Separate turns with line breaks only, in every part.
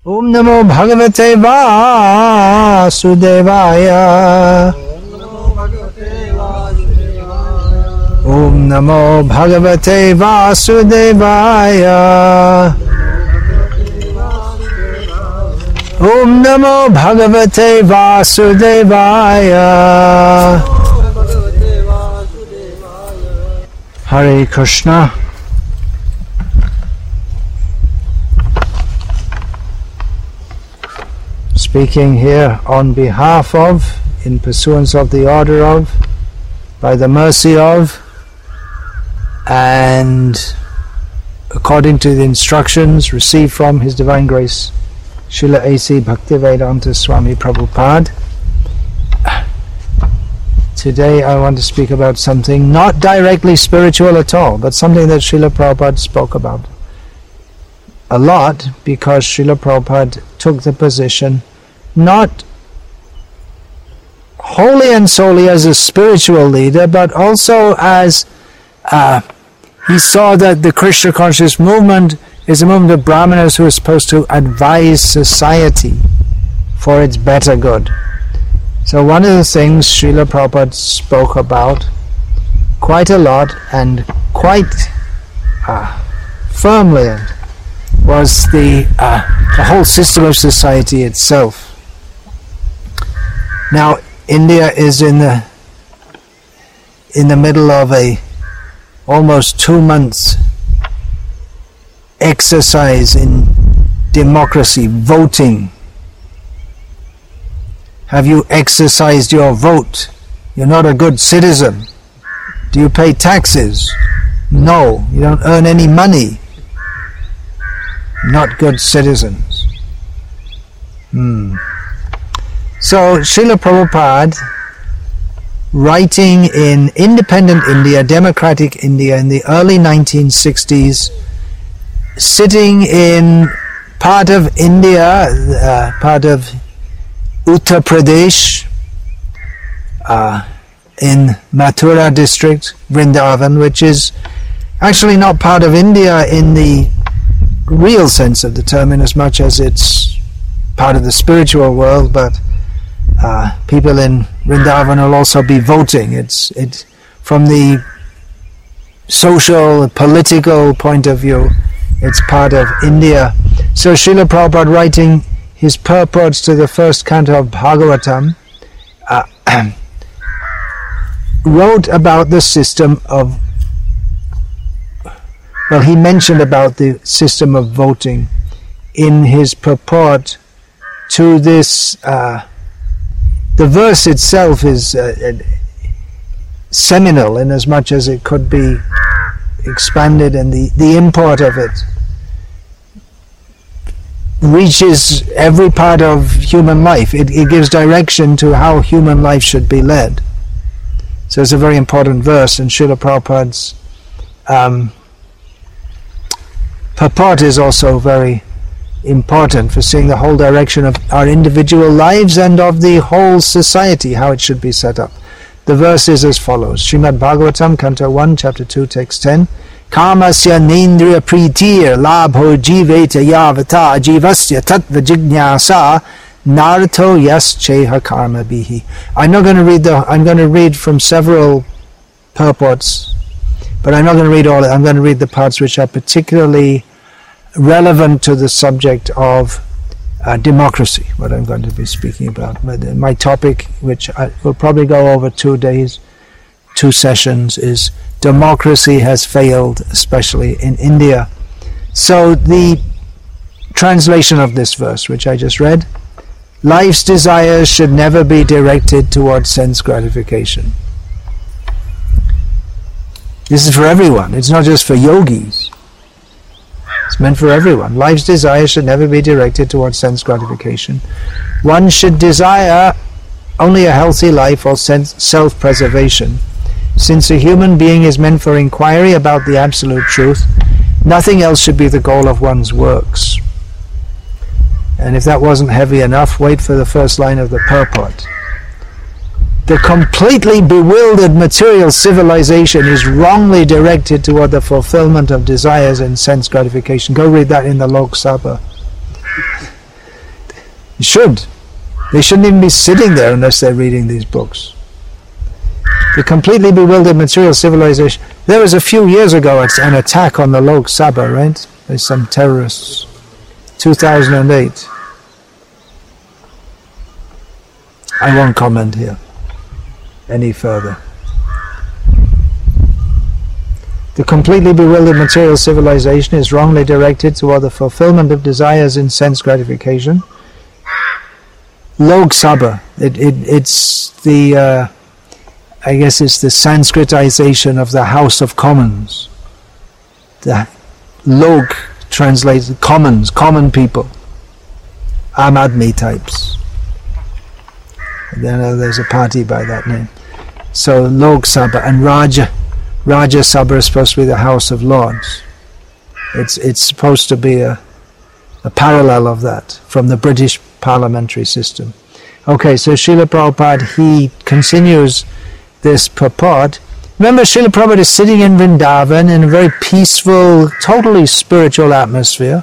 Om Namo Bhagavate Vasudevaya. Om Namo Bhagavate Vasudevaya. Om Namo Bhagavate Vasudevaya. Hare Krishna. Speaking here on behalf of, in pursuance of the order of, by the mercy of, and according to the instructions received from His Divine Grace, Srila A.C. Bhaktivedanta Swami Prabhupada. Today I want to speak about something not directly spiritual at all, but something that Srila Prabhupada spoke about a lot, because Srila Prabhupada took the position not wholly and solely as a spiritual leader, but also as he saw that the Krishna conscious movement is a movement of Brahmanas who are supposed to advise society for its better good. So one of the things Srila Prabhupada spoke about quite a lot and quite firmly was the whole system of society itself. Now, India is in the middle of a almost 2 months exercise in democracy, voting. Have you exercised your vote? You're not a good citizen. Do you pay taxes? No, you don't earn any money. Not good citizens. So Srila Prabhupada, writing in independent India, democratic India in the early 1960s, sitting in part of India, part of Uttar Pradesh, in Mathura district, Vrindavan, which is actually not part of India in the real sense of the term, in as much as it's part of the spiritual world, but people in Vrindavan will also be voting. It's from the social, political point of view, it's part of India. So Srila Prabhupada, writing his purports to the first canto of Bhagavatam, wrote about the system of, well, he mentioned about the system of voting in his purport to this. The verse itself is seminal in as much as it could be expanded, and the import of it reaches every part of human life. It gives direction to how human life should be led. So it's a very important verse, and Srila Prabhupada's purport is also very important for seeing the whole direction of our individual lives and of the whole society, how it should be set up. The verse is as follows. Srimad Bhagavatam, Canto 1, Chapter 2, Text 10. Kamasya nendriya pritir labho jiveta yavata jivasya tattva jignasa narto yas cheha karma bihi. I'm going to read from several purports, but I'm not going to read all of it. I'm going to read the parts which are particularly relevant to the subject of democracy, what I'm going to be speaking about. My topic, which I will probably go over 2 days, 2 sessions, is democracy has failed, especially in India. So the translation of this verse, which I just read: life's desires should never be directed towards sense gratification. This is for everyone. It's not just for yogis. It's meant for everyone. Life's desires should never be directed towards sense gratification. One should desire only a healthy life or self-preservation. Since a human being is meant for inquiry about the absolute truth, nothing else should be the goal of one's works. And if that wasn't heavy enough, wait for the first line of the purport. The completely bewildered material civilization is wrongly directed toward the fulfillment of desires and sense gratification. Go read that in the Lok Sabha. You should. They shouldn't even be sitting there unless they're reading these books. The completely bewildered material civilization. There was a few years ago an attack on the Lok Sabha, right? By some terrorists. 2008. I won't comment here any further. The completely bewildered material civilization is wrongly directed toward the fulfillment of desires in sense gratification. Lok Sabha, it's the, I guess it's the Sanskritization of the House of Commons. The Lok translates commons, common people. Aam Aadmi types. Then there's a party by that name. So Lok Sabha and Rajya Sabha is supposed to be the House of Lords. It's supposed to be a parallel of that from the British parliamentary system. Okay, so Srila Prabhupada, he continues this purport. Remember, Srila Prabhupada is sitting in Vrindavan in a very peaceful, totally spiritual atmosphere,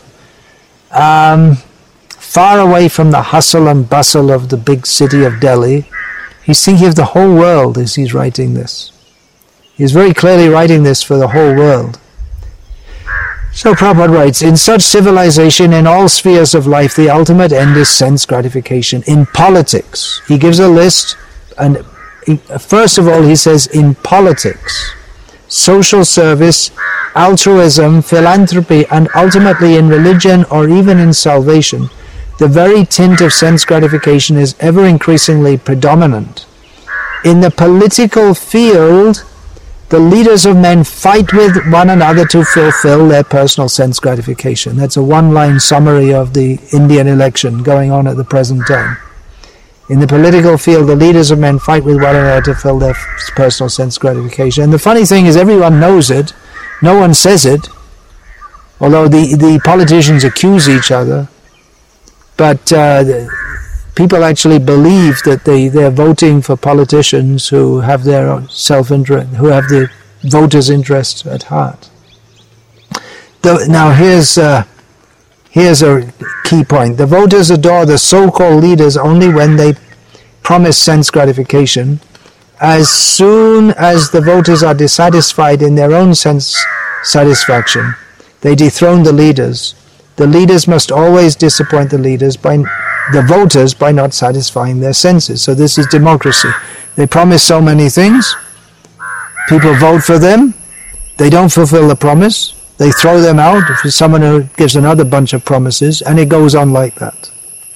far away from the hustle and bustle of the big city of Delhi. He's thinking of the whole world as he's writing this. He's very clearly writing this for the whole world. So Prabhupada writes, in such civilization, in all spheres of life, the ultimate end is sense gratification. In politics, he gives a list, and first of all he says, in politics, social service, altruism, philanthropy, and ultimately in religion or even in salvation, the very tint of sense gratification is ever increasingly predominant. In the political field, the leaders of men fight with one another to fulfill their personal sense gratification. That's a one-line summary of the Indian election going on at the present time. In the political field, the leaders of men fight with one another to fulfill their personal sense gratification. And the funny thing is, everyone knows it. No one says it. Although the politicians accuse each other. But people actually believe that they're voting for politicians who have their self-interest, who have the voters' interest at heart. Now here's a key point. The voters adore the so-called leaders only when they promise sense gratification. As soon as the voters are dissatisfied in their own sense satisfaction, they dethrone the leaders. The leaders must always disappoint the voters by not satisfying their senses. So this is democracy. They promise so many things. People vote for them. They don't fulfill the promise. They throw them out for someone who gives another bunch of promises, and it goes on like that.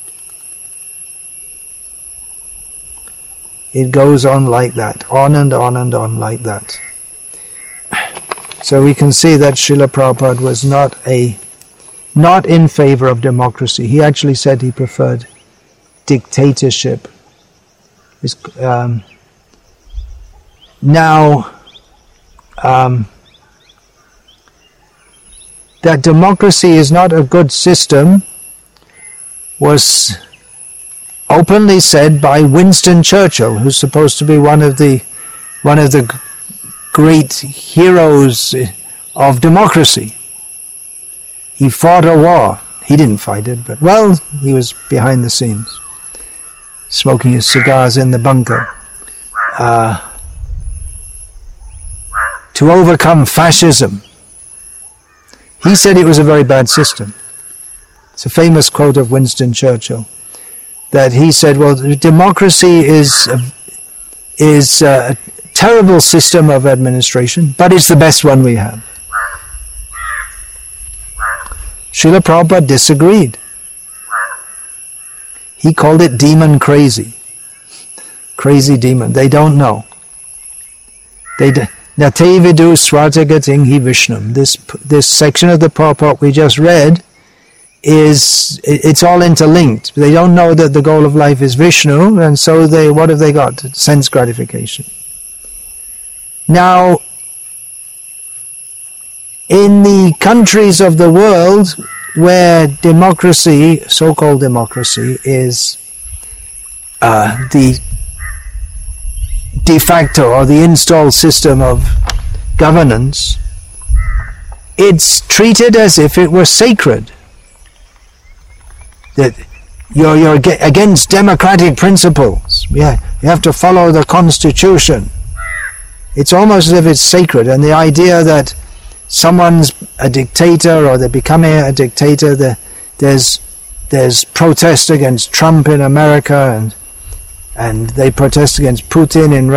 It goes on like that, on and on and on like that. So we can see that Srila Prabhupada was not in favor of democracy. He actually said he preferred dictatorship. That democracy is not a good system was openly said by Winston Churchill, who's supposed to be one of the great heroes of democracy. He fought a war. He didn't fight it, but, well, he was behind the scenes, smoking his cigars in the bunker. To overcome fascism. He said it was a very bad system. It's a famous quote of Winston Churchill, that he said, well, democracy is a terrible system of administration, but it's the best one we have. Srila Prabhupada disagreed. He called it demon crazy. Crazy demon. They don't know. Nate vidu swartagating hi Vishnum. This section of the purport we just read it's all interlinked. They don't know that the goal of life is Vishnu, and so what have they got? Sense gratification. Now, in the countries of the world where democracy, so-called democracy, is the de facto or the installed system of governance, it's treated as if it were sacred. That you're against democratic principles. Yeah, you have to follow the constitution. It's almost as if it's sacred, and the idea that someone's a dictator or they're becoming a dictator, there's protest against Trump in America, and they protest against Putin in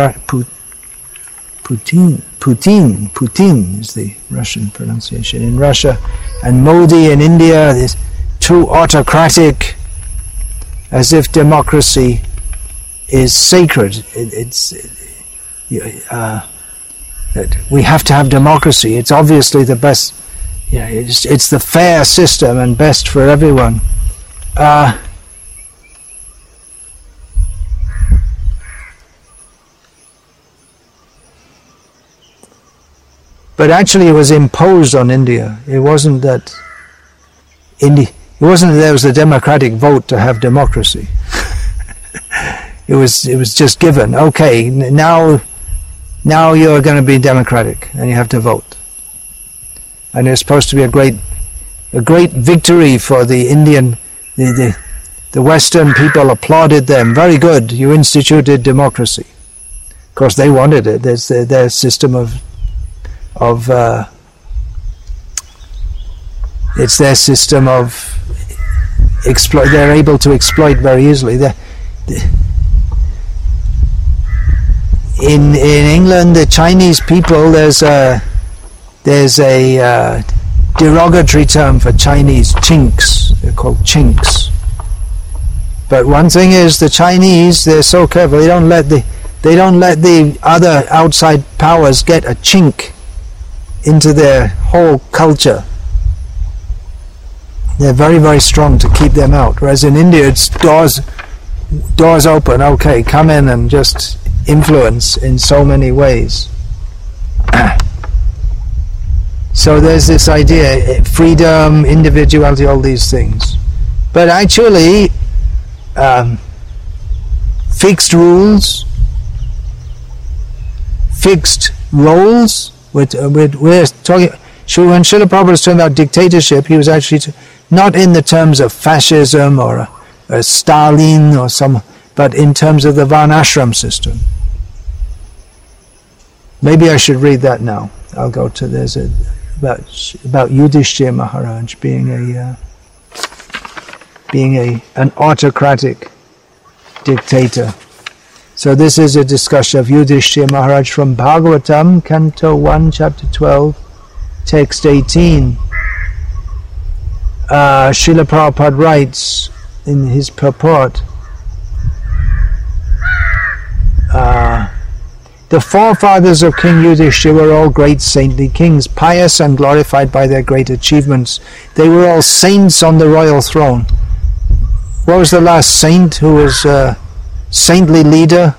Putin is the Russian pronunciation in Russia, and Modi in India. This too autocratic, as if democracy is sacred. We have to have democracy. It's obviously the best. It's the fair system and best for everyone. But actually, it was imposed on India. It wasn't that there was a democratic vote to have democracy. It was just given. Okay, now you're going to be democratic, and you have to vote. And it's supposed to be a great victory for the Indian. The Western people applauded them. Very good. You instituted democracy. Of course, they wanted it. There's their system it's their system of exploit. They're able to exploit very easily. In England, the Chinese people, there's a derogatory term for Chinese, chinks. They're called chinks. But one thing is, the Chinese, they're so careful. They don't let the other outside powers get a chink into their whole culture. They're very, very strong to keep them out. Whereas in India, it's doors open. Okay, come in and just influence in so many ways. So there's this idea, freedom, individuality, all these things. But actually, fixed rules, fixed roles. We're talking. When Srila Prabhupada was talking about dictatorship, he was actually not in the terms of fascism or a Stalin or but in terms of the Varnashram system. Maybe I should read that now. I'll go to about Yudhishthira Maharaj being an autocratic dictator. So this is a discussion of Yudhishthira Maharaj from Bhagavatam, Canto 1, Chapter 12, Text 18. Srila Prabhupada writes in his purport, the forefathers of King Yudhishthira were all great saintly kings, pious and glorified by their great achievements. They were all saints on the royal throne. What was the last saint who was a saintly leader?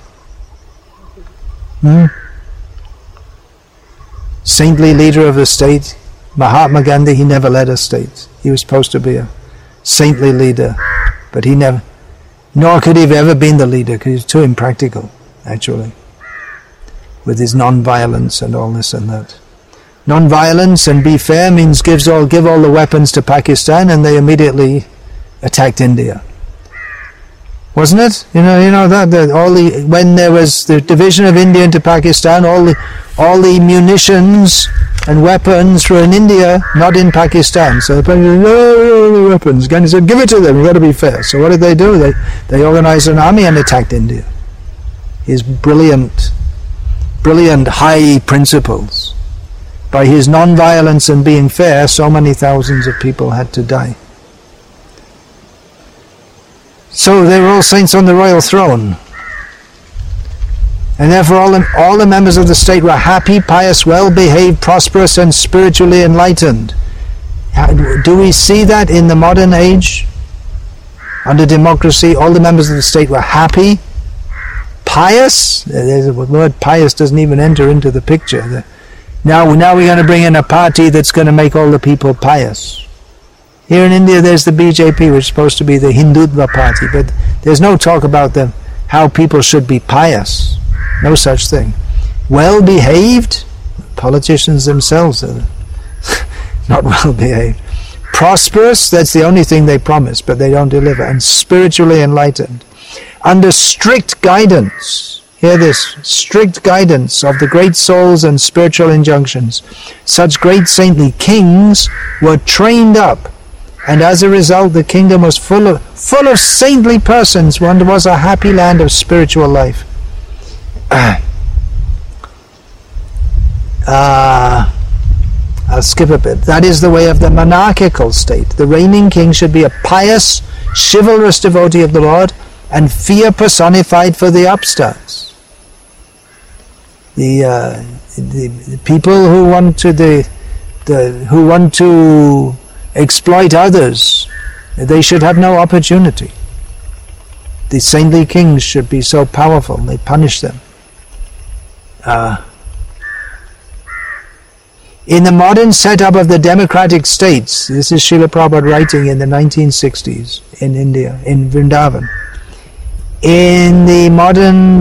Saintly leader of a state? Mahatma Gandhi, he never led a state. He was supposed to be a saintly leader, but he never, nor could he have ever been the leader, because he was too impractical, actually, with his non-violence and all this and that. Non-violence and be fair means give all the weapons to Pakistan, and they immediately attacked India. Wasn't it? You know that when there was the division of India into Pakistan, all the munitions and weapons were in India, not in Pakistan. So the President said, no weapons. Gandhi said, give it to them. You've got to be fair. So what did they do? They organized an army and attacked India. His brilliant high principles. By his non-violence and being fair, so many thousands of people had to die. So they were all saints on the royal throne. And therefore all the members of the state were happy, pious, well-behaved, prosperous, and spiritually enlightened. Do we see that in the modern age? Under democracy, all the members of the state were happy, pious. The word pious doesn't even enter into the picture. Now we're going to bring in a party that's going to make all the people pious. Here in India there's the BJP, which is supposed to be the Hindutva party, but there's no talk about how people should be pious. No such thing. Well-behaved? Politicians themselves are not well-behaved. prosperous, that's the only thing they promise, but they don't deliver, and spiritually enlightened. Under strict guidance, hear this, strict guidance of the great souls and spiritual injunctions, such great saintly kings were trained up, and as a result the kingdom was full of saintly persons, and was a happy land of spiritual life. I'll skip a bit. That is the way of the monarchical state. The reigning king should be a pious, chivalrous devotee of the Lord, and fear personified for the upstarts. The people who want to exploit others, they should have no opportunity. The saintly kings should be so powerful, they punish them. In the modern setup of the democratic states, this is Srila Prabhupada writing in the 1960s in India, in Vrindavan. In the modern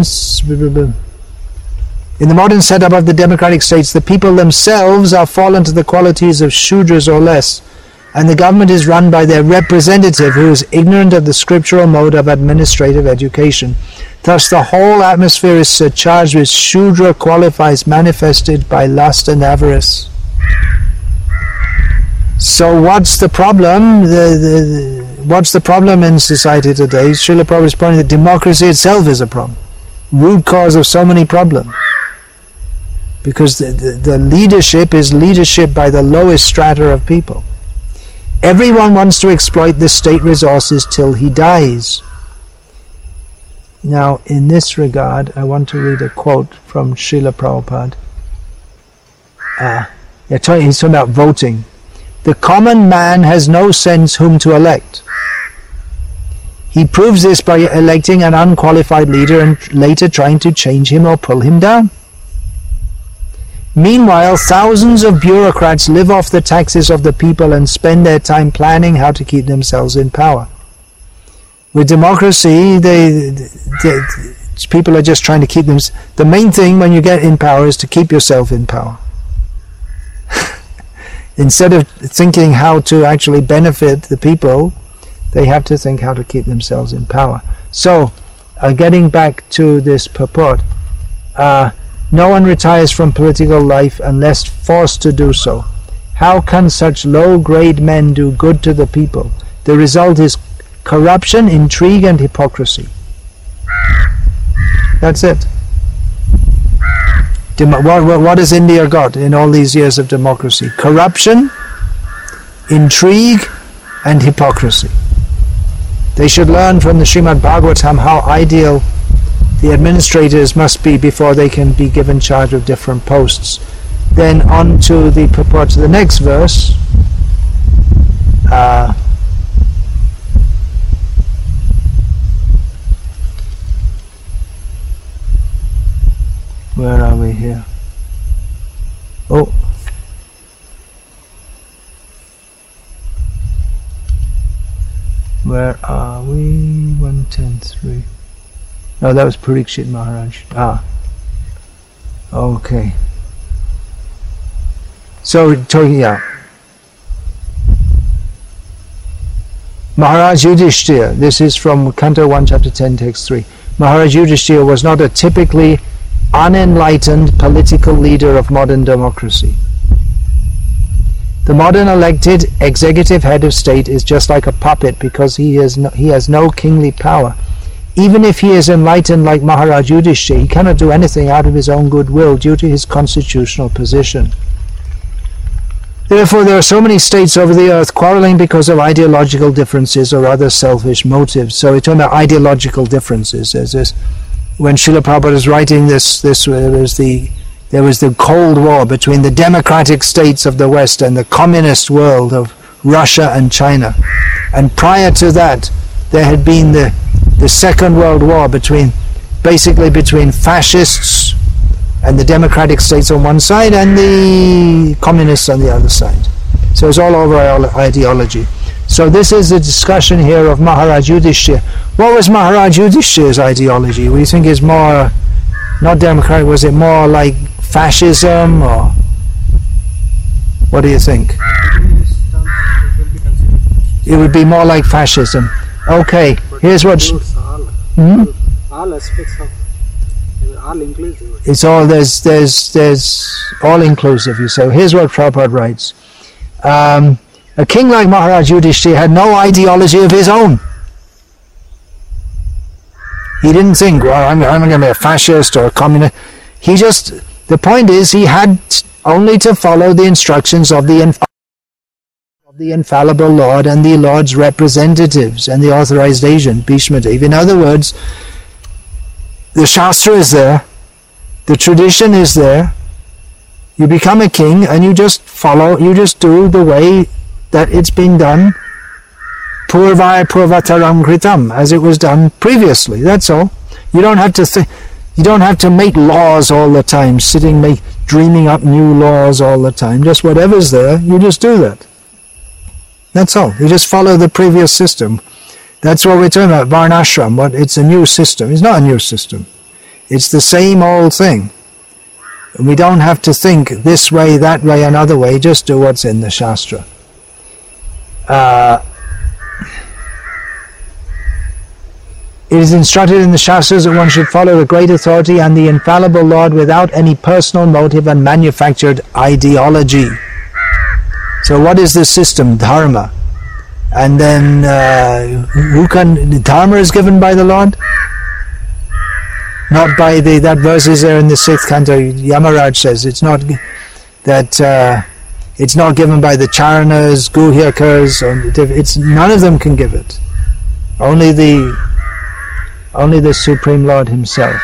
setup of the democratic states, the people themselves are fallen to the qualities of Shudras or less, and the government is run by their representative who is ignorant of the scriptural mode of administrative education. Thus the whole atmosphere is surcharged with Shudra qualities manifested by lust and avarice. So what's the problem? What's the problem in society today? Srila Prabhupada is pointing that democracy itself is a problem. Root cause of so many problems. Because the leadership is leadership by the lowest strata of people. Everyone wants to exploit the state resources till he dies. Now, in this regard, I want to read a quote from Srila Prabhupada. He's talking about voting. The common man has no sense whom to elect. He proves this by electing an unqualified leader and later trying to change him or pull him down. Meanwhile, thousands of bureaucrats live off the taxes of the people and spend their time planning how to keep themselves in power. With democracy, people are just trying to keep them. The main thing when you get in power is to keep yourself in power. Instead of thinking how to actually benefit the people, they have to think how to keep themselves in power. So, getting back to this purport, no one retires from political life unless forced to do so. How can such low-grade men do good to the people? The result is corruption, intrigue, and hypocrisy. That's it. What has India got in all these years of democracy? Corruption, intrigue, and hypocrisy. They should learn from the Srimad Bhagavatam how ideal the administrators must be before they can be given charge of different posts. Then on to the purport to the next verse. Where are we here? Oh. Where are we? 110.3. No, that was Parikshit Maharaj. Okay. So, Maharaj Yudhishthira, this is from Canto 1, Chapter 10, Text 3. Maharaj Yudhishthira was not a typically unenlightened political leader of modern democracy. The modern elected executive head of state is just like a puppet because he has no kingly power. Even if he is enlightened like Maharaj Yudhishthira, he cannot do anything out of his own good will due to his constitutional position. Therefore, there are so many states over the earth quarreling because of ideological differences or other selfish motives. So we're talking about ideological differences. There's this, when Srila Prabhupada is writing this there was the Cold War between the democratic states of the West and the communist world of Russia and China. And prior to that, there had been the Second World War between fascists and the democratic states on one side and the communists on the other side. So it's all over ideology. So this is a discussion here of Maharaj Yudhishthira. What was Maharaj Yudhishthira's ideology? We think it's more, not democratic, was it more like fascism, or what do you think? it would be more like fascism. Okay, here's what...
All aspects of... all inclusive.
It's all... There's all inclusive, you say. Here's what Prabhupada writes. A king like Maharaj Yudhishthira had no ideology of his own. He didn't think, well, I'm going to be a fascist or a communist. He just... The point is, he had only to follow the instructions of the infallible Lord and the Lord's representatives and the authorized agent, Bhishma Dev. In other words, the Shastra is there, the tradition is there, you become a king and you just follow, you just do the way that it's been done, purvaya purvataram kritam, as it was done previously, that's all. You don't have to you don't have to make laws all the time, dreaming up new laws all the time. Just whatever's there, you just do that. That's all. You just follow the previous system. That's what we're talking about, Varnashram. It's a new system. It's not a new system. It's the same old thing. And we don't have to think this way, that way, another way. Just do what's in the Shastra. It is instructed in the Shastras that one should follow the great authority and the infallible Lord without any personal motive and manufactured ideology. So what is the system? Dharma. And then Dharma is given by the Lord? Not by that verse is there in the 6th canto. Yamaraj says it's not that it's not given by the Charanas, Guhyakas, it's none of them can give it. Only the Supreme Lord Himself.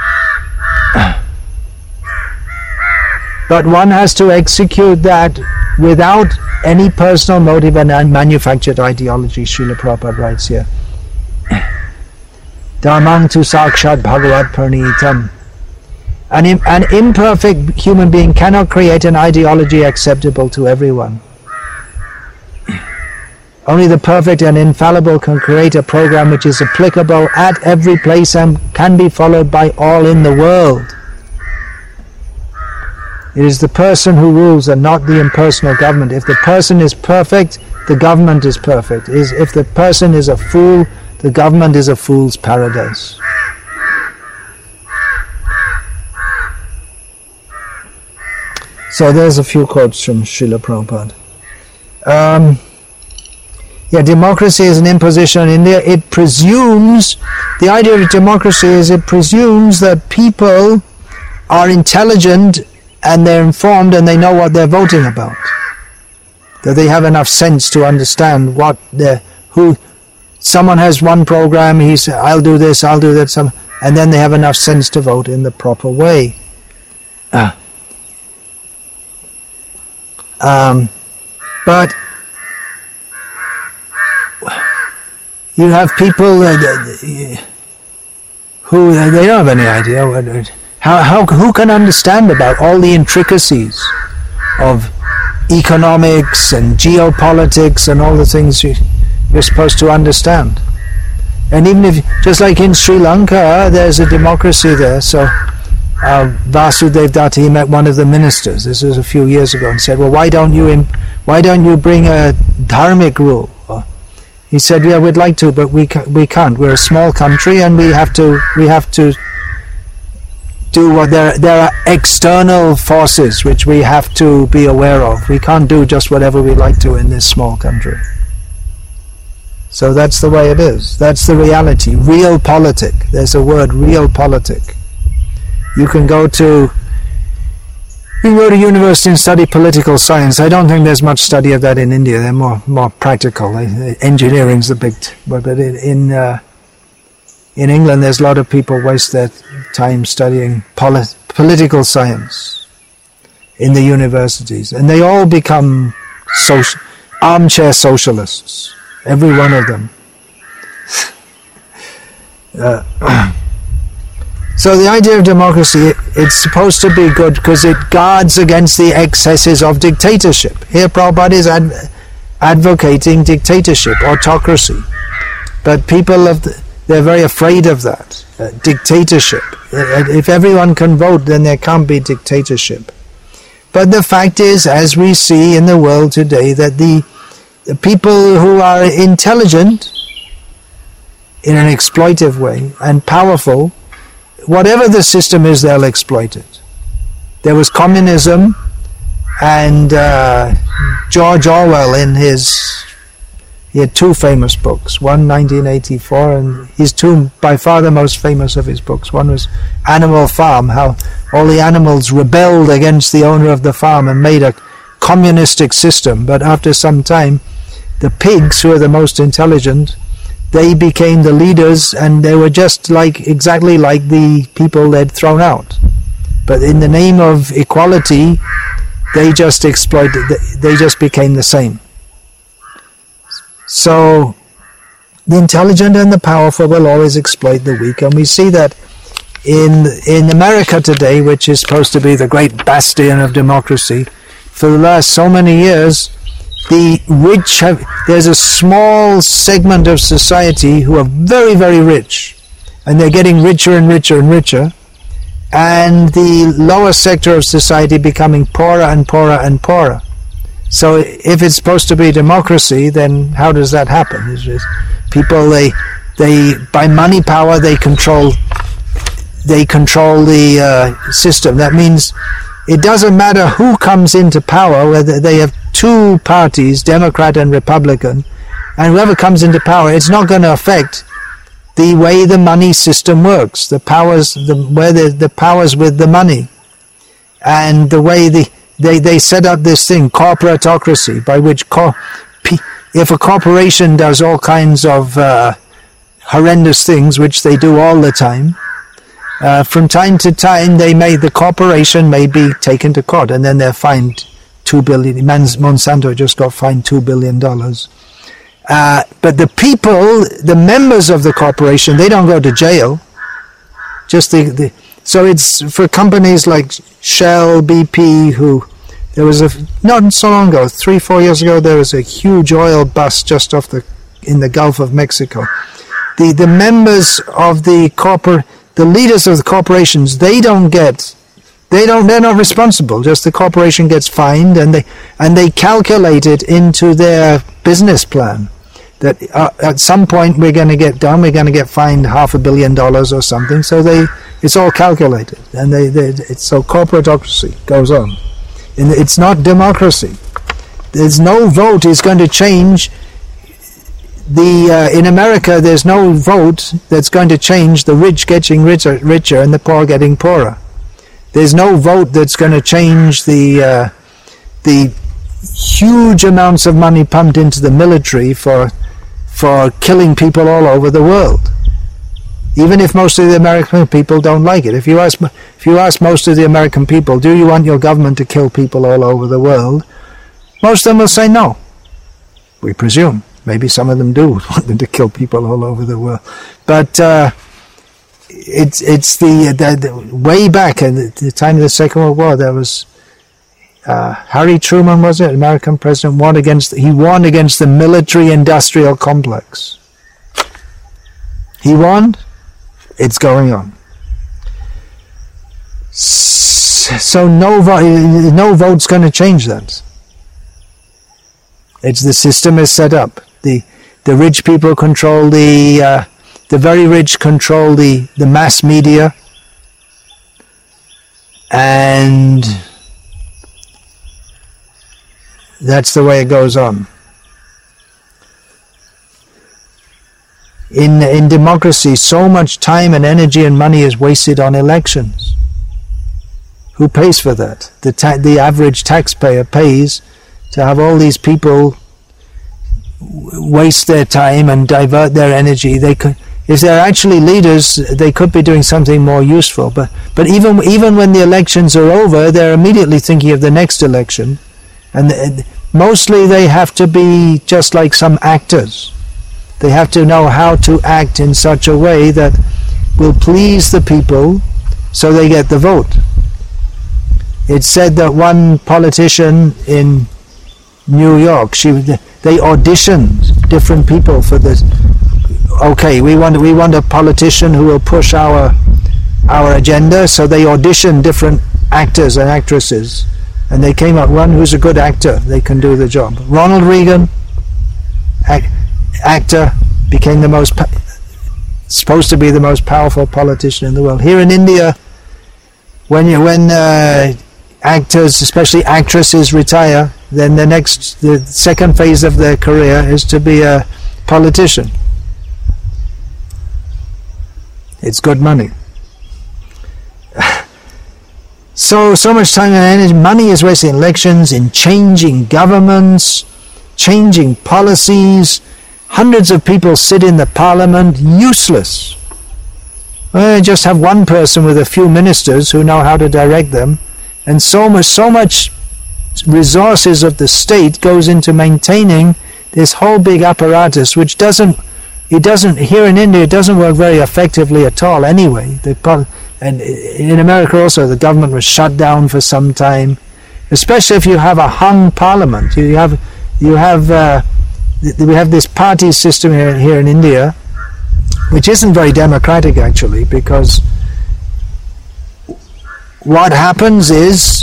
But one has to execute that without any personal motive and manufactured ideology, Srila Prabhupada writes here. Dharmang tu sakshat bhagavat parnitam. An imperfect human being cannot create an ideology acceptable to everyone. Only the perfect and infallible can create a program which is applicable at every place and can be followed by all in the world. It is the person who rules and not the impersonal government. If the person is perfect, the government is perfect. If the person is a fool, the government is a fool's paradise. So there's a few quotes from Srila Prabhupada. Democracy is an imposition in India. It presumes, the idea of democracy is it presumes that people are intelligent and they're informed and they know what they're voting about. That they have enough sense to understand someone has one program, he says, I'll do this, I'll do that, and then they have enough sense to vote in the proper way. But you have people who they don't have any idea who can understand about all the intricacies of economics and geopolitics and all the things you're supposed to understand. And even if, just like in Sri Lanka, there's a democracy there, so Vasudev Datta, he met one of the ministers, this was a few years ago, and said, well, why don't you bring a dharmic rule? He said, yeah, we'd like to, but we can't. We're a small country, and we have to do what there are external forces which we have to be aware of. We can't do just whatever we like to in this small country. So that's the way it is. That's the reality. Realpolitik. There's a word, realpolitik. You can go to university and study political science. I don't think there's much study of that in India. They're more practical. Engineering's the big... But in England, there's a lot of people waste their time studying political science in the universities. And they all become armchair socialists. Every one of them. So the idea of democracy, it's supposed to be good because it guards against the excesses of dictatorship. Here Prabhupada is advocating dictatorship, autocracy. But people they're very afraid of that, dictatorship. If everyone can vote, then there can't be dictatorship. But the fact is, as we see in the world today, that the people who are intelligent in an exploitive way and powerful, whatever the system is, they'll exploit it. There was communism, and George Orwell he had two famous books, one 1984, and his two by far the most famous of his books. One was Animal Farm, how all the animals rebelled against the owner of the farm and made a communistic system, but after some time the pigs, who are the most intelligent, they became the leaders, and they were just exactly like the people they'd thrown out. But in the name of equality, they just exploited, they just became the same. So the intelligent and the powerful will always exploit the weak, and we see that in America today, which is supposed to be the great bastion of democracy. For the last so many years, the rich there's a small segment of society who are very, very rich, and they're getting richer and richer and richer, and the lower sector of society becoming poorer and poorer and poorer. So if it's supposed to be democracy, then how does that happen? It's just people, they by money power, they control the system. That means it doesn't matter who comes into power, whether they have two parties, Democrat and Republican, and whoever comes into power, it's not going to affect the way the money system works, the powers with the money, and the way they set up this thing, corporatocracy, by which if a corporation does all kinds of horrendous things, which they do all the time, from time to time the corporation may be taken to court, and then they're fined $2 billion. Monsanto just got fined $2 billion. But the people, the members of the corporation, they don't go to jail. Just so it's for companies like Shell, BP, there was not so long ago, 3-4 years ago, there was a huge oil bust just in the Gulf of Mexico. The members of the leaders of the corporations, they're not responsible. Just the corporation gets fined, and they calculate it into their business plan. That at some point we're going to get done. We're going to get fined $500 million or something. So it's all calculated, and so corporatocracy goes on. And it's not democracy. There's no vote is going to change. In America, there's no vote that's going to change the rich getting richer and the poor getting poorer. There's no vote that's going to change the huge amounts of money pumped into the military for killing people all over the world. Even if most of the American people don't like it. If you ask most of the American people, do you want your government to kill people all over the world? Most of them will say no. We presume. Maybe some of them do want them to kill people all over the world. But it's the way back at the time of the Second World War, there was Harry Truman, was it, American president, won against the military-industrial complex. He won. It's going on. So no vote's going to change that. It's the system is set up. The rich people control the very rich control the mass media, and that's the way it goes on. In democracy, so much time and energy and money is wasted on elections. Who pays for that? The average taxpayer pays to have all these people waste their time and divert their energy. If they're actually leaders, they could be doing something more useful. But even when the elections are over, they're immediately thinking of the next election, and mostly they have to be just like some actors. They have to know how to act in such a way that will please the people, so they get the vote. It's said that one politician in New York, they auditioned different people for this. Okay, we want a politician who will push our agenda, so they auditioned different actors and actresses, and they came up one who's a good actor, they can do the job. Ronald Reagan, actor became supposed to be the most powerful politician in the world. Here in India, when actors, especially actresses, retire, then the second phase of their career is to be a politician. It's good money. So much time and energy, money is wasted in elections, in changing governments, changing policies. Hundreds of people sit in the parliament, useless. Well, just have one person with a few ministers who know how to direct them, and so much resources of the state goes into maintaining this whole big apparatus, which doesn't here in India, it doesn't work very effectively at all anyway. And in America also, the government was shut down for some time, especially if you have a hung parliament. We have this party system here in India, which isn't very democratic actually, because what happens is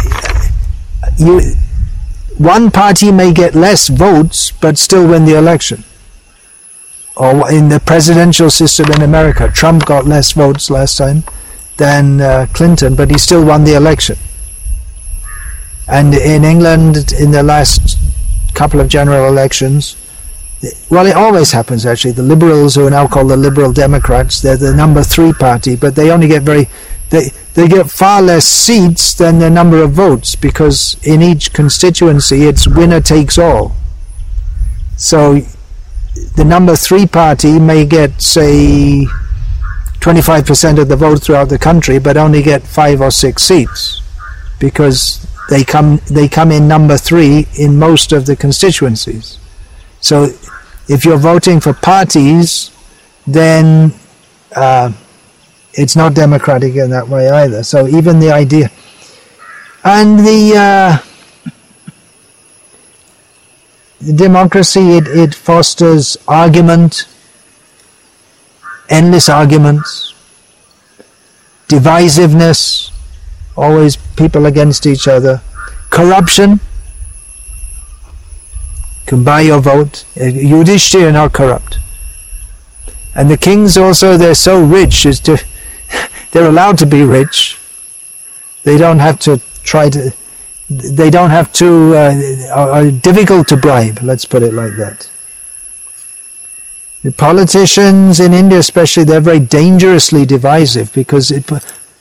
one party may get less votes but still win the election. Or in the presidential system in America, Trump got less votes last time than Clinton, but he still won the election. And in England, in the last couple of general elections, well, it always happens actually. The Liberals, who are now called the Liberal Democrats, they're the number 3 party, but they only get they get far less seats than the number of votes, because in each constituency it's winner takes all. So the number 3 party may get, say, 25% of the vote throughout the country, but only get 5 or 6 seats, because they come in number 3 in most of the constituencies. So if you're voting for parties, then it's not democratic in that way either. So even the idea, and the democracy, it fosters argument, endless arguments, divisiveness, always people against each other, corruption. Can buy your vote. Yudhishthira are not corrupt. And the kings also, they're so rich, they're allowed to be rich. They don't have to are difficult to bribe, let's put it like that. The politicians in India especially, they're very dangerously divisive, because here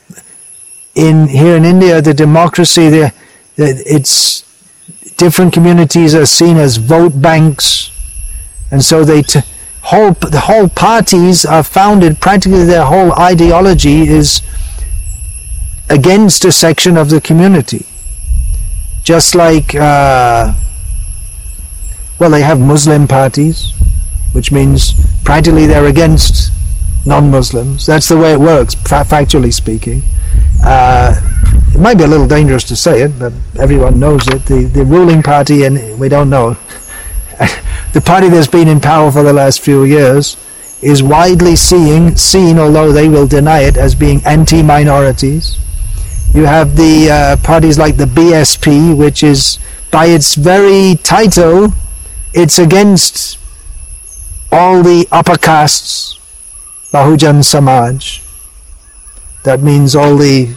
in India, the democracy, it's different communities are seen as vote banks, and so the whole parties are founded, practically their whole ideology is against a section of the community. Just like, they have Muslim parties, which means practically they're against non-Muslims. That's the way it works, factually speaking. It might be a little dangerous to say it, but everyone knows it. The ruling party, and we don't know, the party that's been in power for the last few years is widely seen, although they will deny it, as being anti-minorities. You have the parties like the BSP, which is, by its very title, it's against all the upper castes, Bahujan Samaj. That means all the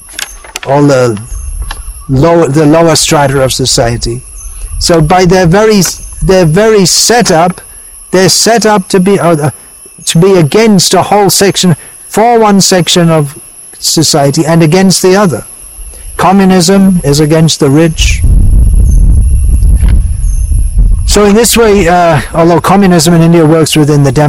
lower strata of society. So by their very setup, they're set up to be against a whole section, for one section of society and against the other. Communism is against the rich. So in this way, although communism in India works within the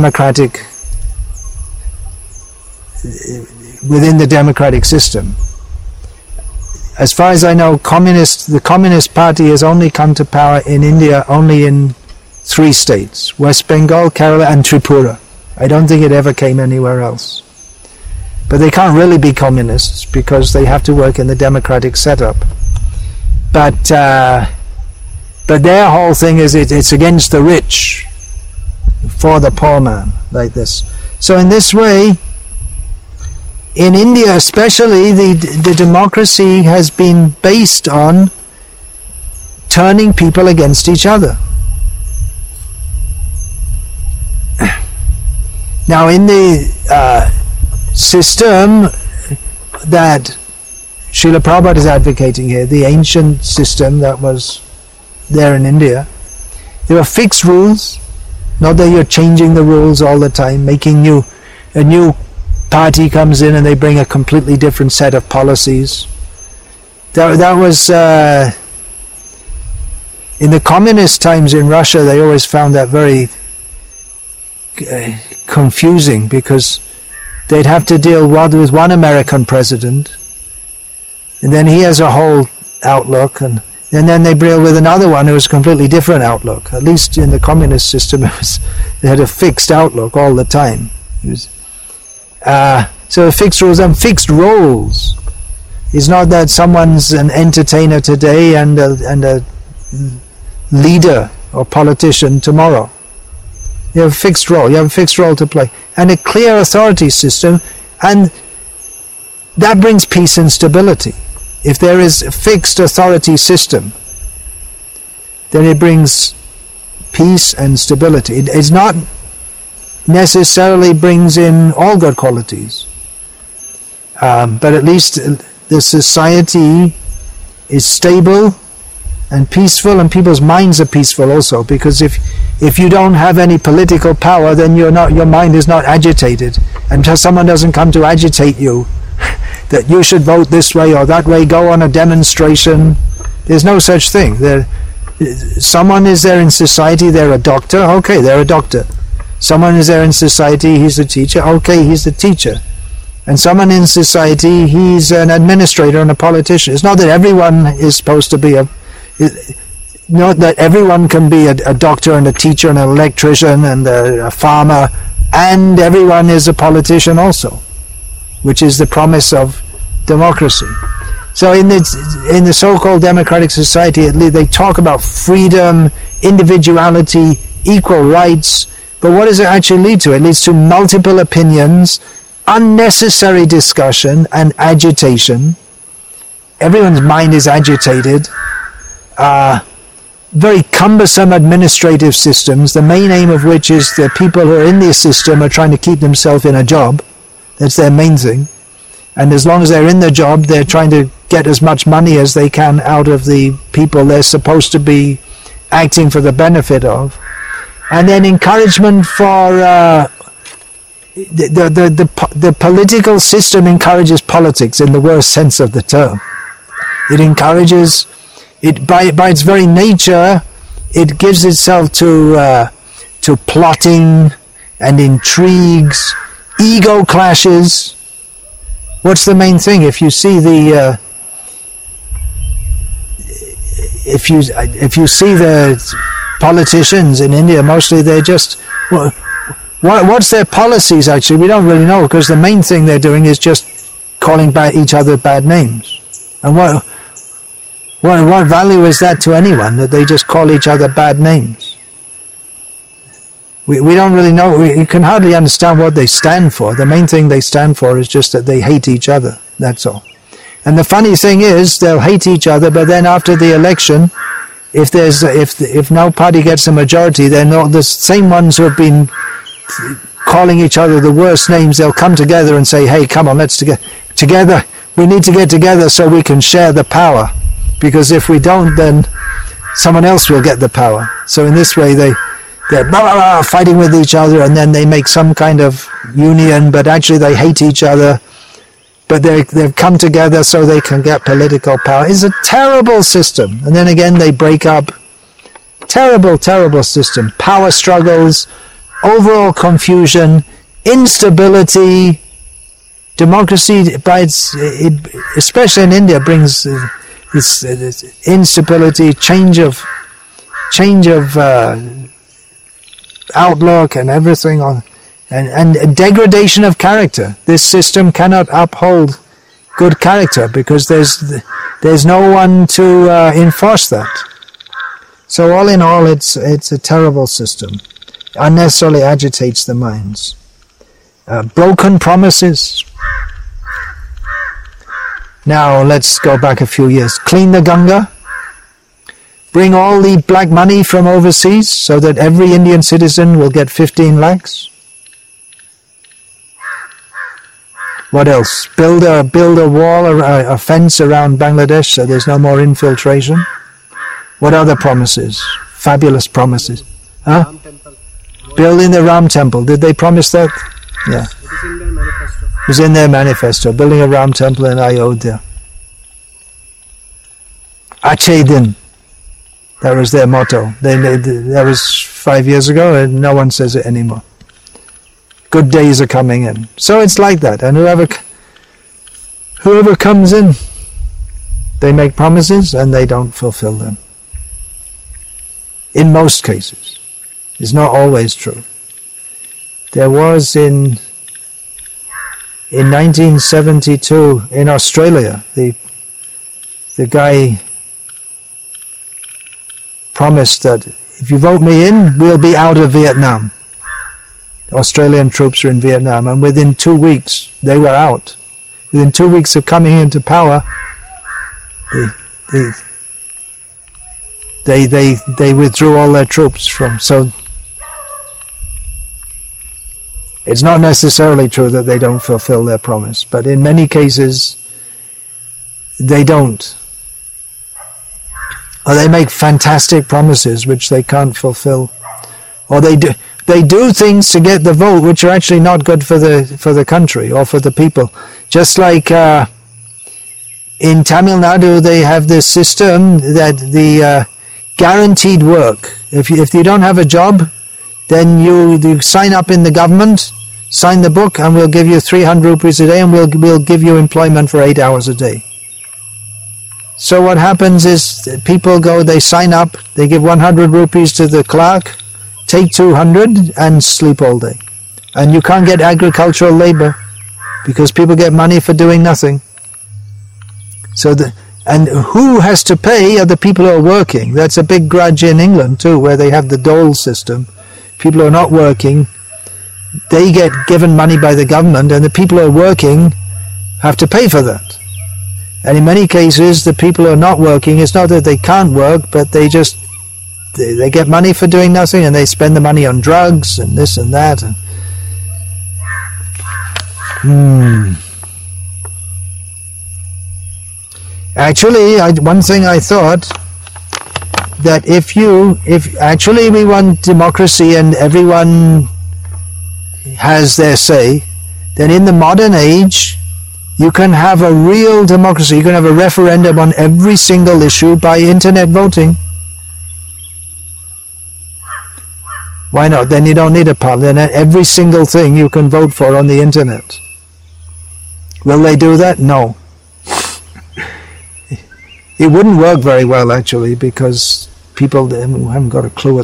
democratic system, as far as I know, the Communist Party has only come to power in India only in 3 states: West Bengal, Kerala and Tripura. I don't think it ever came anywhere else. But they can't really be communists, because they have to work in the democratic setup. But their whole thing is it's against the rich, for the poor man, like this. So in this way, in India especially, the democracy has been based on turning people against each other. Now, in the system that Srila Prabhupada is advocating here, the ancient system that was there in India, there are fixed rules, not that you're changing the rules all the time, making a new party comes in and they bring a completely different set of policies. That was in the communist times in Russia. They always found that very confusing, because they'd have to deal with one American president, and then he has a whole outlook, and then they deal with another one who has a completely different outlook. At least in the communist system, they had a fixed outlook all the time. So fixed rules and fixed roles. It's not that someone's an entertainer today and a leader or politician tomorrow. You have a fixed role. You have a fixed role to play. And a clear authority system, and that brings peace and stability. If there is a fixed authority system, then it brings peace and stability. It's not necessarily brings in all good qualities. But at least the society is stable and peaceful, and people's minds are peaceful also, because if you don't have any political power, then your mind is not agitated, and someone doesn't come to agitate you that you should vote this way or that way, go on a demonstration. There's no such thing. Someone is there in society, they're a doctor, okay, they're a doctor. Someone is there in society, he's a teacher, okay, he's a teacher. And someone in society, he's an administrator and a politician. It's not that everyone is supposed to be not that everyone can be a doctor and a teacher and an electrician and a farmer, and everyone is a politician also, which is the promise of democracy. So in the so-called democratic society, they talk about freedom, individuality, equal rights, but what does it actually lead to? It leads to multiple opinions, unnecessary discussion, and agitation. Everyone's mind is agitated. Very cumbersome administrative systems, the main aim of which is the people who are in this system are trying to keep themselves in a job. That's their main thing. And as long as they're in the job, they're trying to get as much money as they can out of the people they're supposed to be acting for the benefit of. And then encouragement for the political system encourages politics in the worst sense of the term. It encourages it by its very nature. It gives itself to plotting and intrigues, ego clashes. What's the main thing? If you see the if you see the politicians in India, mostly they're just what's their policies actually? We don't really know, because the main thing they're doing is just calling each other bad names. And what value is that to anyone, that they just call each other bad names? We don't really know. You can hardly understand what they stand for. The main thing they stand for is just that they hate each other. That's all. And the funny thing is, they'll hate each other, but then after the election, if no party gets a majority, then the same ones who have been calling each other the worst names, they'll come together and say, "Hey, come on, let's together. We need to get together so we can share the power. Because if we don't, then someone else will get the power." So in this way, they're fighting with each other, and then they make some kind of union, but actually they hate each other. But they've come together so they can get political power. It's a terrible system. And then again, they break up. Terrible, terrible system. Power struggles, overall confusion, instability. Democracy, especially in India, brings this instability, change of outlook and everything on. And degradation of character. This system cannot uphold good character because there's no one to enforce that. So all in all, it's a terrible system. Unnecessarily agitates the minds. Broken promises. Now let's go back a few years. Clean the Ganga. Bring all the black money from overseas so that every Indian citizen will get 15 lakhs. What else? Build a wall or a fence around Bangladesh so there's no more infiltration. What other promises? Fabulous promises. Huh?
Ram temple.
Building the Ram temple. Did they promise that? Yeah.
It is in their manifesto.
It was in their manifesto. Building a Ram temple in Ayodhya. Achhe Din. That was their motto. That was 5 years ago, and no one says it anymore. Good days are coming in. So it's like that, and whoever comes in, they make promises and they don't fulfill them. In most cases. It's not always true. There was in 1972 in Australia, the guy promised that if you vote me in, we'll be out of Vietnam. Australian troops are in Vietnam, and within 2 weeks they were out. Within 2 weeks of coming into power, they withdrew all their troops from. So it's not necessarily true that they don't fulfill their promise, but in many cases they don't. Or they make fantastic promises which they can't fulfill. Or they do things to get the vote which are actually not good for the country or for the people. Just like in Tamil Nadu they have this system that the guaranteed work. If you don't have a job, then you sign up in the government, sign the book, and we'll give you 300 rupees a day, and we'll give you employment for 8 hours a day. So what happens is people go, they sign up, they give 100 rupees to the clerk, take 200 and sleep all day. And you can't get agricultural labor because people get money for doing nothing. And who has to pay are the people who are working. That's a big grudge in England too, where they have the dole system. People who are not working, they get given money by the government, and the people who are working have to pay for that. And in many cases, the people who are not working, it's not that they can't work, but they get money for doing nothing, and they spend the money on drugs and this and that. Actually, one thing I thought, that if actually we want democracy and everyone has their say, then in the modern age, you can have a real democracy. You can have a referendum on every single issue by internet voting. Why not? Then you don't need a parliament. Every single thing you can vote for on the internet. Will they do that? No. It wouldn't work very well, actually, because people haven't got a clue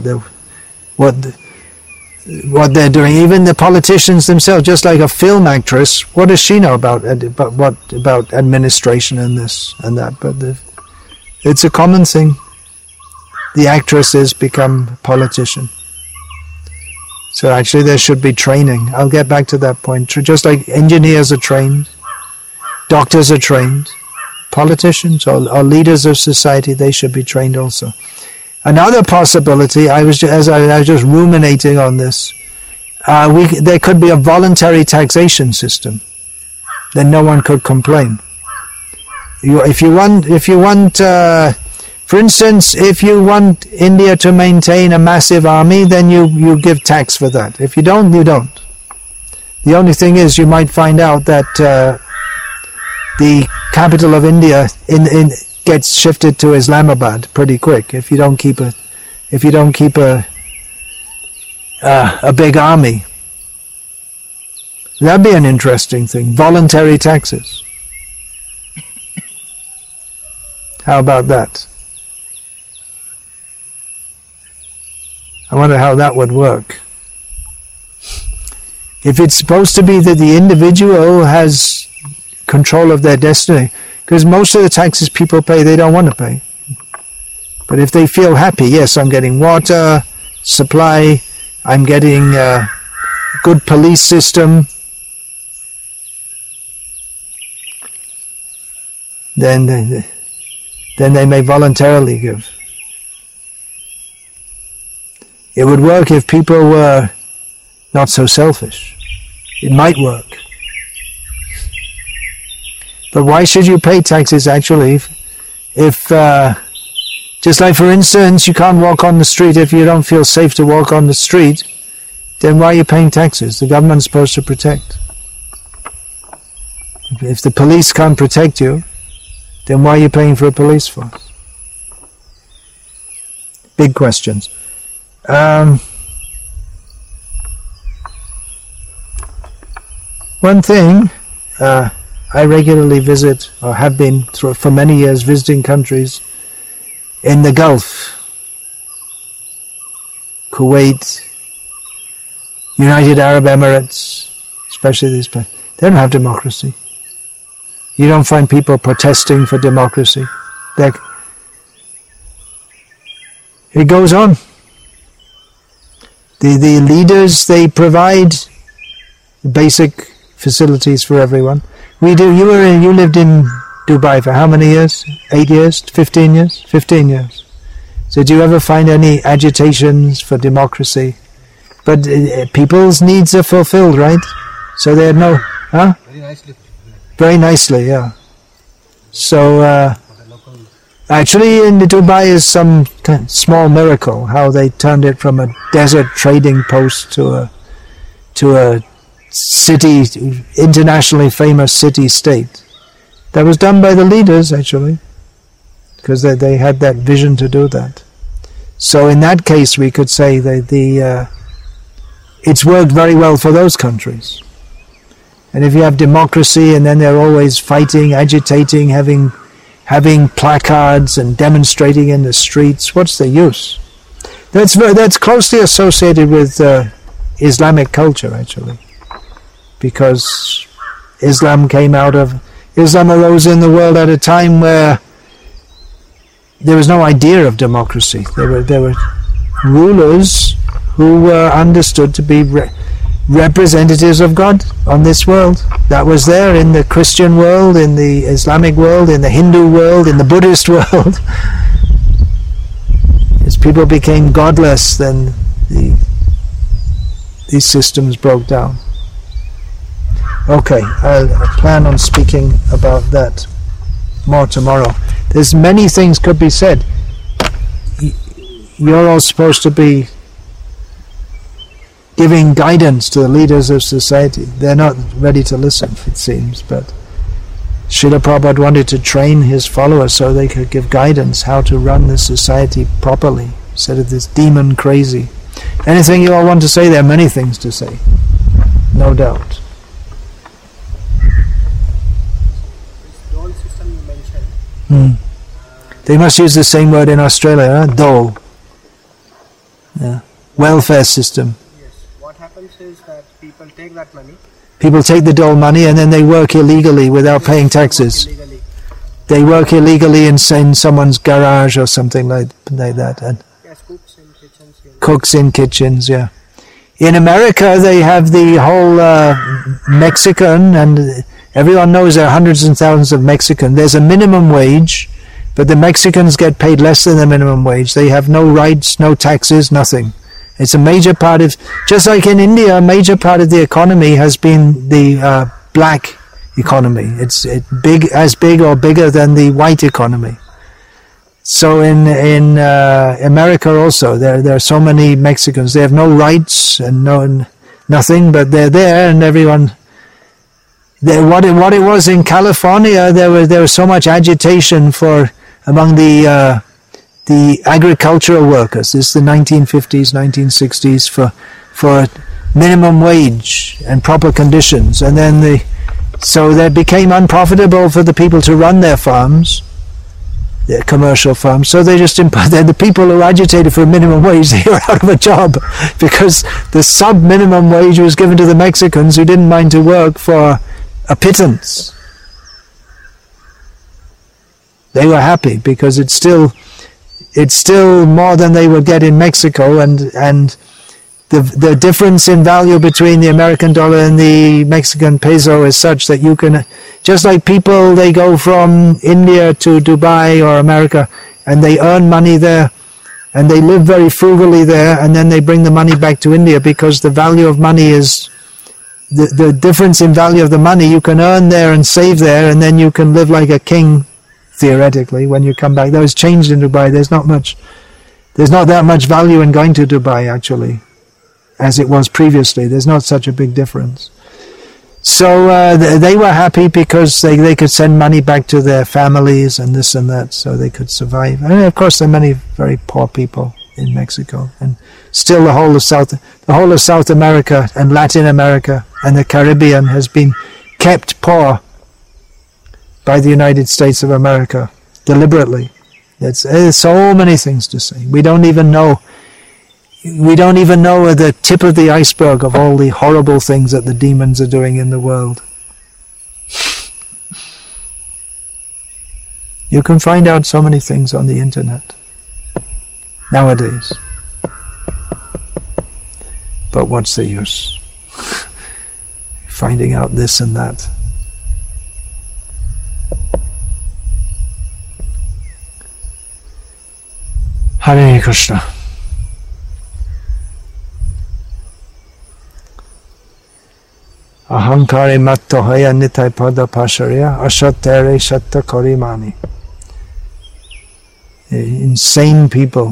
what they're doing. Even the politicians themselves, just like a film actress, what does she know about administration and this and that? But it's a common thing. The actresses become politician. So actually there should be training. I'll get back to that point. Just like engineers are trained, doctors are trained, politicians or leaders of society, they should be trained also. Another possibility, as I was just ruminating on this, there could be a voluntary taxation system. Then no one could complain. If you want, for instance, if you want India to maintain a massive army, then you give tax for that. If you don't, you don't. The only thing is, you might find out that the capital of India gets shifted to Islamabad pretty quick if you don't keep a big army. That'd be an interesting thing. Voluntary taxes. How about that? I wonder how that would work. If it's supposed to be that the individual has control of their destiny, because most of the taxes people pay, they don't want to pay. But if they feel happy, yes, I'm getting water, supply, I'm getting a good police system, then they may voluntarily give. It would work if people were not so selfish. It might work. But why should you pay taxes actually if just like for instance you can't walk on the street if you don't feel safe to walk on the street, then why are you paying taxes? The government's supposed to protect. If the police can't protect you, then why are you paying for a police force? Big questions. One thing, I regularly visit, or have been for many years visiting countries in the Gulf, Kuwait, United Arab Emirates, especially these places. They don't have democracy. You don't find people protesting for democracy. It goes on. The leaders, they provide basic facilities for everyone. We do. You lived in Dubai for how many years? 8 years? 15 years? 15 years. So do you ever find any agitations for democracy? But people's needs are fulfilled, right? So they had no... Huh?
Very nicely.
Very nicely, yeah. So, actually in Dubai is some small miracle, how they turned it from a desert trading post to a city, internationally famous city-state. That was done by the leaders, actually, because they had that vision to do that. So in that case, we could say that it's worked very well for those countries. And if you have democracy and then they're always fighting, agitating, having placards and demonstrating in the streets, what's the use? That's closely associated with Islamic culture, actually, because Islam arose in the world at a time where there was no idea of democracy. There were rulers who were understood to be representatives of God on this world. That was there in the Christian world, in the Islamic world, in the Hindu world, in the Buddhist world. As people became godless, then these systems broke down. Okay, I plan on speaking about that more tomorrow. There's many things could be said. You're all supposed to be giving guidance to the leaders of society. They're not ready to listen, it seems, but Srila Prabhupada wanted to train his followers so they could give guidance how to run the society properly, instead of this demon crazy. Anything you all want to say? There are many things to say, no doubt.
This dole system you mentioned.
They must use the same word in Australia, huh? Dole. Yeah. Welfare system.
What happens is that people take that money.
People take the dole money and then they work illegally without paying taxes. They work illegally in someone's garage or something like that. And
Yes, cooks in kitchens.
cooks in kitchens, yeah. In America, they have the whole Mexican, and everyone knows there are hundreds and thousands of Mexicans. There's a minimum wage, but the Mexicans get paid less than the minimum wage. They have no rights, no taxes, nothing. It's a major part of, just like in India, a major part of the economy has been the black economy. It's as big or bigger than the white economy. So in America also, there are so many Mexicans. They have no rights and nothing, but they're there, and everyone. What it was in California, there was so much agitation among the agricultural workers. This is the 1950s, 1960s for minimum wage and proper conditions, and then so that became unprofitable for the people to run their farms, their commercial farms. So they just then the people who agitated for a minimum wage, they were out of a job because the sub-minimum wage was given to the Mexicans who didn't mind to work for a pittance. They were happy because it's still more than they would get in Mexico, and the difference in value between the American dollar and the Mexican peso is such that you can, just like people, they go from India to Dubai or America and they earn money there and they live very frugally there, and then they bring the money back to India because the value of money is the difference in value of the money you can earn there and save there, and then you can live like a king, theoretically, when you come back. Though it's changed in Dubai, there's not that much value in going to Dubai, actually, as it was previously. There's not such a big difference. So they were happy because they could send money back to their families and this and that, so they could survive. And of course, there are many very poor people in Mexico, and still the whole of South America and Latin America and the Caribbean has been kept poor by the United States of America deliberately. There's so many things to say. We don't even know the tip of the iceberg of all the horrible things that the demons are doing in the world. You can find out so many things on the internet nowadays. But what's the use? Finding out this and that. Hare Krishna. Ahankare matto haya nitai pada pasharya ashatere shatta korimani. Insane people.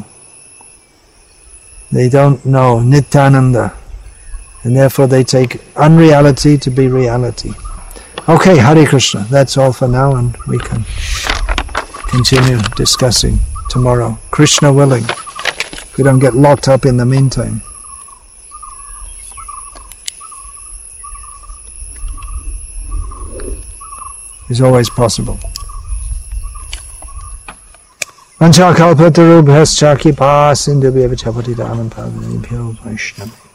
They don't know Nityananda, and therefore they take unreality to be reality. Okay, Hare Krishna. That's all for now, and we can continue discussing tomorrow. Krishna willing. If we don't get locked up in the meantime. Is always possible. Vanchakalpatarubhyascha kripa sindhubhya vichapatidanam pavanebhyo vaishnava.